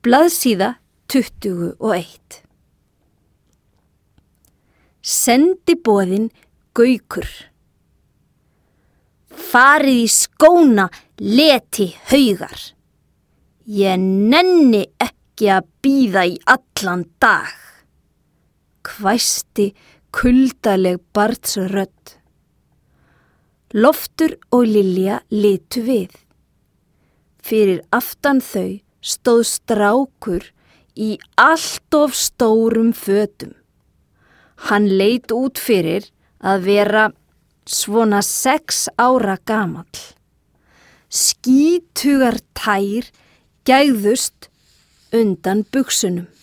Blaðsíða 21. Sendiboðinn Gaukur. Farið í skóna, leti haugar. Ég nenni ekki að bíða í allan dag. Hvæsti kuldaleg barnsrödd. Loftur og Lilja litu við. Fyrir aftan þau stóð strákur í allt of stórum fötum. Hann leit út fyrir að vera svona 6 ára gamall. Skítugar tær gægðust undan buxunum.